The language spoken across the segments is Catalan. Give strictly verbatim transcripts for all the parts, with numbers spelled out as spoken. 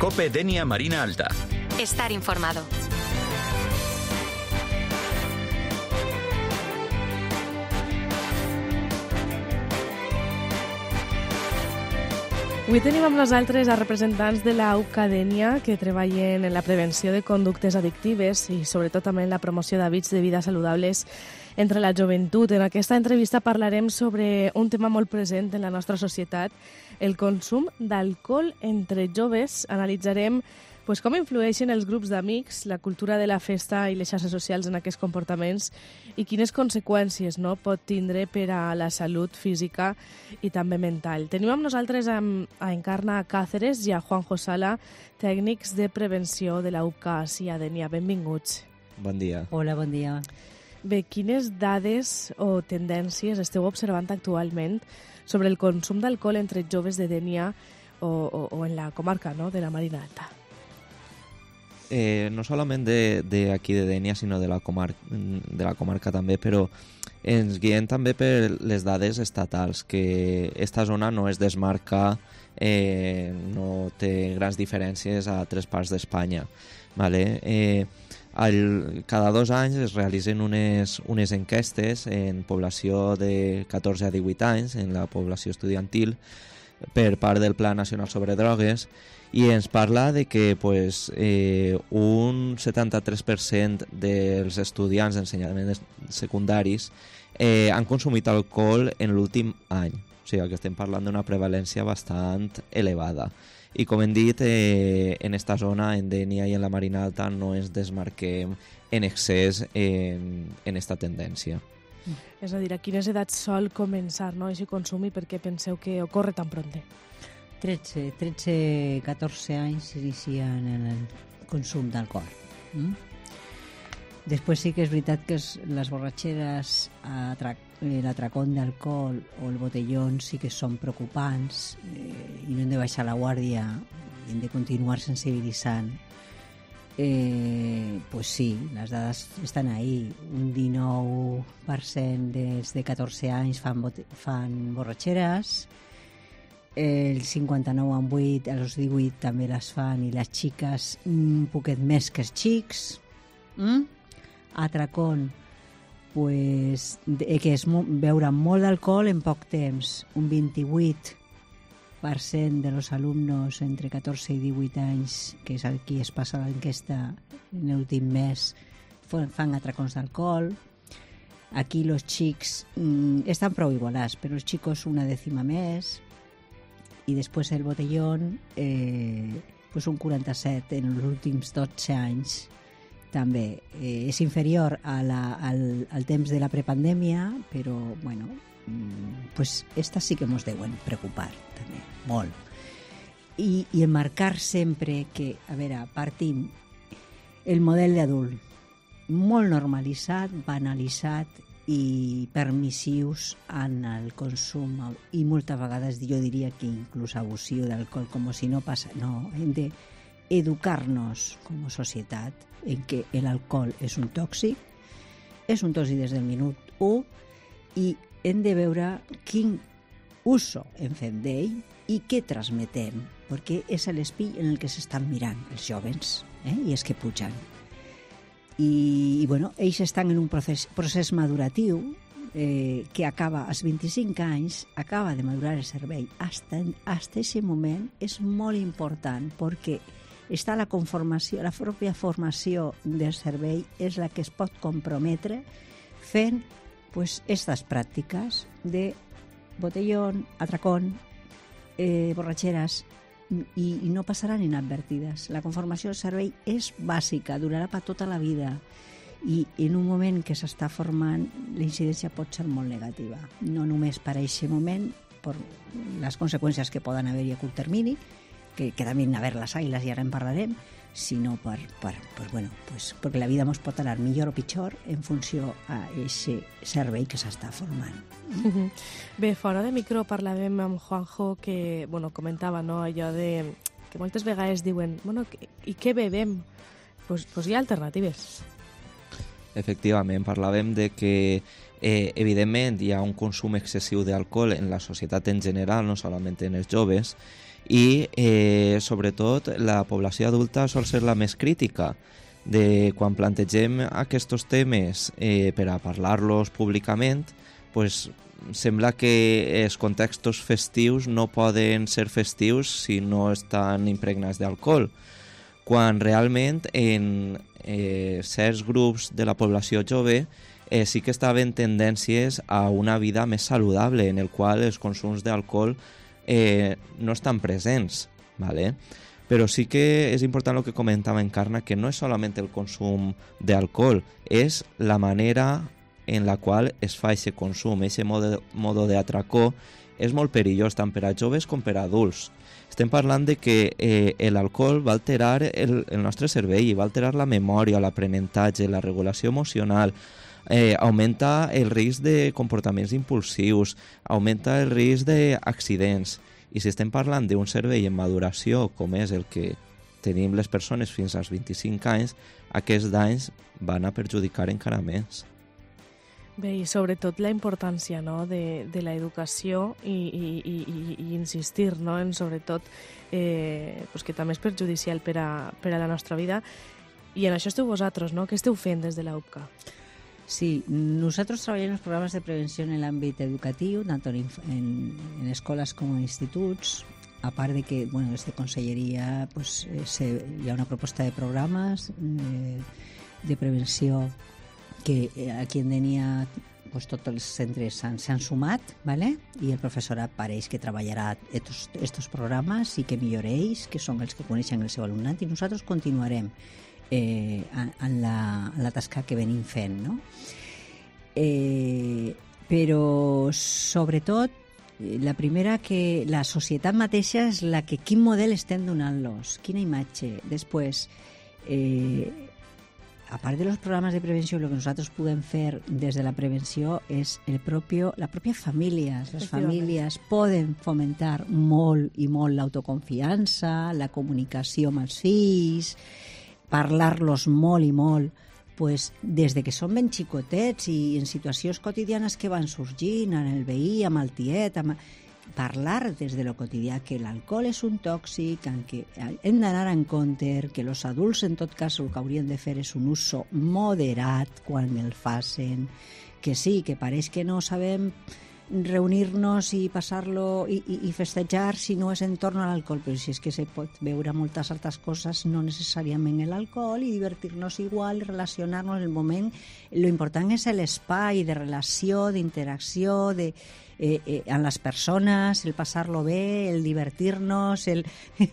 COPE Dénia Marina Alta. Estar informado. Avui tenim amb nosaltres a representants de la U C A Dénia que treballen en la prevenció de conductes addictives i sobretot també en la promoció d'hàbits de vida saludables entre la joventut. En aquesta entrevista parlarem sobre un tema molt present en la nostra societat, el consum d'alcohol entre joves. Analitzarem pues, com influeixen els grups d'amics, la cultura de la festa i les xarxes socials en aquests comportaments i quines conseqüències no, pot tindre per a la salut física i també mental. Tenim amb nosaltres a, a Encarna Cáceres i a Juanjo Sala, tècnics de prevenció de la U C A Dénia. Benvinguts. Bon dia. Hola, bon dia. Bé, quines dades o tendències esteu observant actualment sobre el consum d'alcohol entre joves de Dénia o, o, o en la comarca no, de la Marina Alta? Eh, no solament de, de aquí de Dénia, sinó de la, comar de la comarca també, però ens guiem també per les dades estatals, que esta zona no es desmarca, eh, no té grans diferències a altres parts d'Espanya. Vale? Eh, el, cada dos anys es realitzen unes, unes enquestes en població de catorze a divuit anys, en la població estudiantil, per part del Pla Nacional sobre Drogues, i ens parla de que pues, eh, un setanta-tres per cent dels estudiants d'ensenyaments secundaris eh, han consumit alcohol en l'últim any. O sigui que estem parlant d'una prevalència bastant elevada. I com hem dit, eh, en esta zona, en Dénia i en la Marina Alta, no ens desmarquem en excés en, en esta tendència. És a dir, a quines edats sol començar no, aquest consum i per què penseu que ocorre tan pronte? tretze, tretze, catorze anys s'inicien en el consum d'alcohol. Mm? Després sí que és veritat que es, les borratxeres, l'atracón d'alcohol o el botellón sí que són preocupants eh, i no hem de baixar la guàrdia, hem de continuar sensibilitzant. Eh, pues sí, les dades estan ahí. Un dinou per cent dels de catorze anys fan, fan borratxeres, el cinquanta-nou amb vuit, a los divuit també les fan, i les xiques un poquet més que els xics. Mm? Atracón, pues, de, que és beure molt d'alcohol en poc temps. Un vint-i-vuit per cent de los alumnos entre catorze i divuit anys, que és aquí es passa l'enquesta en l'últim mes, fan atracons d'alcohol. Aquí los xics mmm, estan prou igualats, però els xicos una dècima més. I després el botellón, eh, pues un quaranta-set en els últims dotze anys. També eh, és inferior a la, al, al temps de la prepandèmia, però, bueno, pues estas sí que ens deuen preocupar també, molt. I, i enmarcar sempre que, a veure, partim el model d'adult molt normalitzat, banalitzat i permissius en el consum i moltes vegades jo diria que inclús abusiu d'alcohol, com si no passa. No, hem d'educar-nos com a societat en que l'alcohol és un tòxic, és un tòxic des del minut u i hem de veure quin uso en fem d'ell i què transmetem, perquè és l'espill en el que s'estan mirant els joves eh? I els que pugen. I, i bueno, ells estan en un procés, procés maduratiu eh, que acaba als vint-i-cinc anys, acaba de madurar el cervell. Hasta aquest moment és molt important perquè està la conformació, la pròpia formació del cervell és la que es pot comprometre fent pues, estas pràctiques de botellón, atracón, eh, borratxeres, i, i no passaran inadvertides. La conformació del cervell és bàsica, durarà per tota la vida i en un moment que s'està formant la incidència pot ser molt negativa, no només per a aquest moment, per les conseqüències que poden haver-hi a curt termini, que, que també haver-les ai, i ara en parlarem, sinó per, per, per, bueno, pues, perquè la vida ens pot anar millor o pitjor en funció a aquest cervell que s'està formant. Mm-hmm. Bé, fora de micro parlàvem amb Juanjo que bueno, comentava no, allò de que moltes vegades diuen bueno, i què bevem? Pues, pues hi ha alternatives. Efectivament, parlàvem de que eh, evidentment hi ha un consum excessiu d'alcohol en la societat en general, no solament en els joves, i eh, sobretot la població adulta sol ser la més crítica de quan plantegem aquests temes eh, per a parlar-los públicament, pues, sembla que els contextos festius no poden ser festius si no estan impregnats d'alcohol, quan realment en eh, certs grups de la població jove eh, sí que estaven tendències a una vida més saludable, en el qual els consums d'alcohol eh, no estan presents, ¿vale? Però sí que és important el que comentava Encarna, que no és solament el consum d'alcohol, és la manera en la qual es fa aquest consum. Aquest modo, modo d'atracó és molt perillós tant per a joves com per a adults. Estem parlant de que eh, l'alcohol va alterar el, el nostre cervell, va alterar la memòria, l'aprenentatge, la regulació emocional, eh, augmenta el risc de comportaments impulsius, augmenta el risc d'accidents. I si estem parlant d'un cervell en maduració, com és el que tenim les persones fins als vint-i-cinc anys, aquests danys van a perjudicar encara més. Bé, i sobretot la importància, no?, de, de l'educació i, i, i, i insistir, no?, en sobretot eh, pues que també és perjudicial per a, per a la nostra vida. I en això esteu vosaltres, no? Què esteu fent des de l'U P C A? Sí, nosaltres treballem els programes de prevenció en l'àmbit educatiu, tant en, en, en escoles com en instituts, a part de que, bueno, des de conselleria pues, eh, se, hi ha una proposta de programes eh, de prevenció que aquí en Dénia pues, tots els centres s'han sumat, ¿vale? I el professorat pareix que treballarà aquests programes i que milloreix, que són els que coneixen el seu alumnat, i nosaltres continuarem eh, en, en, la, en la tasca que venim fent, no? Eh, però sobretot la primera, que la societat mateixa és la que quin model estem donant-los, quina imatge. Després, eh, a part de los programas de prevenció, lo que nosaltres podem fer des de la prevenció és el propio, la pròpia família. Les famílies poden fomentar molt i molt l'autoconfiança, la comunicació amb els fills, parlar-los molt i molt, pues, des de que són ben xicotets i en situacions quotidianes que van sorgint, en el veí, amb el tiet, amb... parlar des de lo quotidià, que l'alcohol és un tòxic, en què hem d'anar en compte, que els adults en tot cas el que haurien de fer és un uso moderat quan el facin, que sí, que pareix que no sabem reunir-nos i passar-lo i, i, i festejar si no és en torn a l'alcohol, però si és que se pot veure moltes altres coses, no necessàriament l'alcohol, i divertir-nos igual, relacionar-nos en el moment. Lo important és l'espai de relació, d'interacció, de Eh, eh, amb les persones, el passar-lo bé, el divertir-nos, el,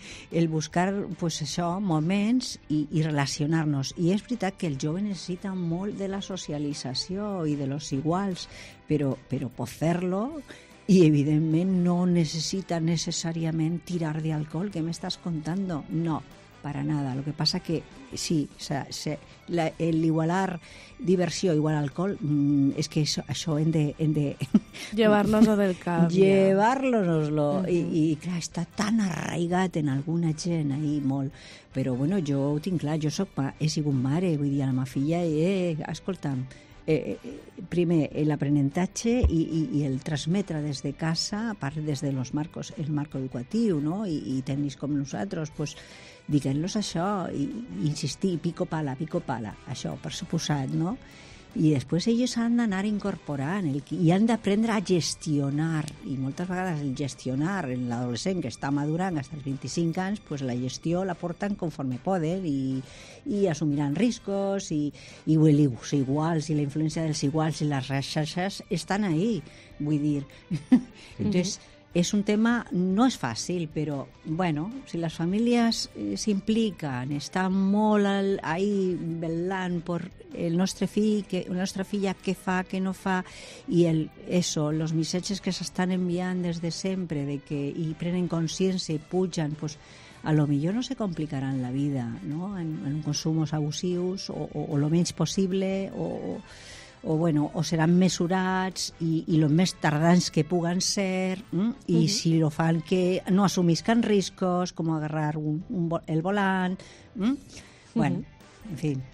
el buscar pues, això, moments i, i relacionar-nos. I és veritat que el jove necessita molt de la socialització i de los iguals, però, però pot fer-lo i evidentment no necessita necessàriament tirar de alcohol. ¿Qué me estás contando? No, para nada. Lo que pasa que sí, o sea, se, la, el igualar diversió igual alcohol, mmm, és que això, això hem de... Hem de llevar-nos-lo del cap. Llevar-nos-lo. Uh-huh. I, I clar, està tan arraigat en alguna gent ahí molt. Però bueno, jo ho tinc clar, jo soc, he sigut mare, vull dir, a la meva filla, eh, escolta'm, eh, primer l'aprenentatge i, i, i el transmetre des de casa, a part des de los marcos, el marco educatiu, no? I, i tècnics com nosaltres, pues, diguem-los això, i, i insistir, pico pala, pico pala, això, per suposat, no? I després ells han d'anar incorporant el, i han d'aprendre a gestionar, i moltes vegades el gestionar en l'adolescent que està madurant fins als vint-i-cinc anys, pues la gestió la porten conforme poden i, i assumiran riscos i, i els iguals i la influència dels iguals i les xarxes estan ahí, vull dir. Entonces, mm-hmm. És un tema, no és fàcil, però, bueno, si les famílies eh, s'impliquen, estan molt al, ahí velant per el nostre fill, que, la nostra filla què fa, què no fa, i el, eso, los missatges que s'estan enviant des de sempre, de que i prenen consciència i pugen, pues, a lo millor no se complicaran la vida, no?, en, en consumos abusius, o, o, o lo menys possible, o... o, bueno, o seran mesurats i, i lo més tardans que puguen ser, mm? I uh-huh. si lo fan que no assumiscan riscos, com agarrar un, un, el volant, mm? Bueno, uh-huh. en fi.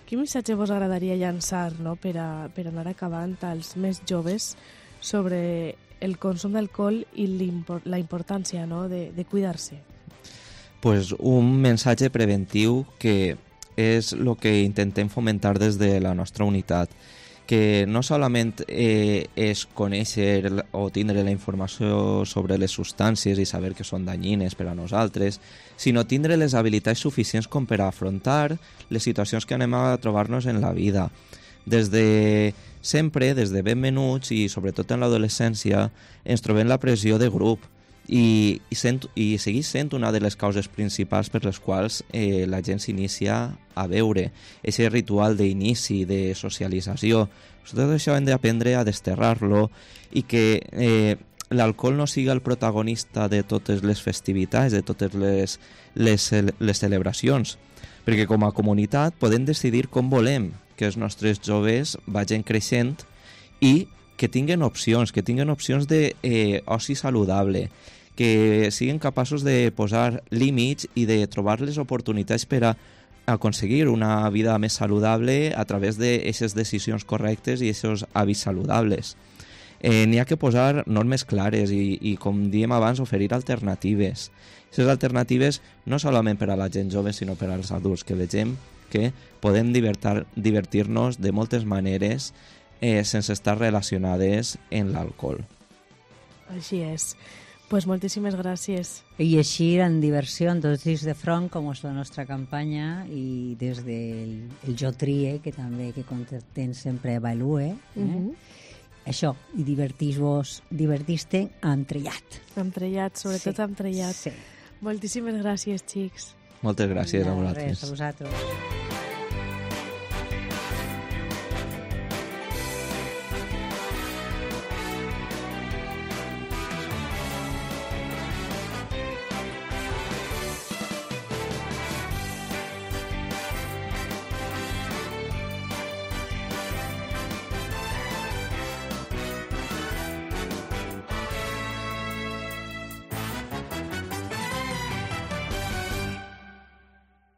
Quin missatge vos agradaria llançar, no?, per, a, per anar acabant als més joves sobre el consum d'alcohol i la importància, no?, de, de cuidar-se? Pues un missatge preventiu que és el que intentem fomentar des de la nostra unitat, que no solament eh, és conèixer o tindre la informació sobre les substàncies i saber que són danyines per a nosaltres, sinó tindre les habilitats suficients com per a afrontar les situacions que anem a trobar-nos en la vida. Des de sempre, des de ben menuts i sobretot en l'adolescència, ens trobem la pressió de grup i, i, sent, i segueix sent una de les causes principals per les quals eh, la gent s'inicia a beure. Aquest ritual d'inici, de socialització, tot això hem d'aprendre a desterrar-lo i que eh, l'alcohol no siga el protagonista de totes les festivitats, de totes les, les, les celebracions, perquè com a comunitat podem decidir com volem que els nostres joves vagin creixent i que tinguen opcions, que tinguen opcions d'oci eh, saludable, que siguin capaços de posar límits i de trobar les oportunitats per a aconseguir una vida més saludable a través d'aquestes decisions correctes i aquests hàbits saludables. Eh, N'hi ha que posar normes clares i, i, com diem abans, oferir alternatives. Aquestes alternatives no solament per a la gent jove, sinó per als adults, que vegem que podem divertir-nos de moltes maneres eh, sense estar relacionades en l'alcohol. Així és. Pues moltíssimes gràcies. I així, en diversió, en dos dits de front, com és la nostra campanya, i des del el Jo Trie, que també que content sempre avalue, eh? Uh-huh. Això, i divertir-vos, divertir-te amb trellat. Amb trellat, sobretot sí. amb trellat. Sí. Moltíssimes gràcies, xics. Moltes gràcies no, a vosaltres. Res, a vosaltres.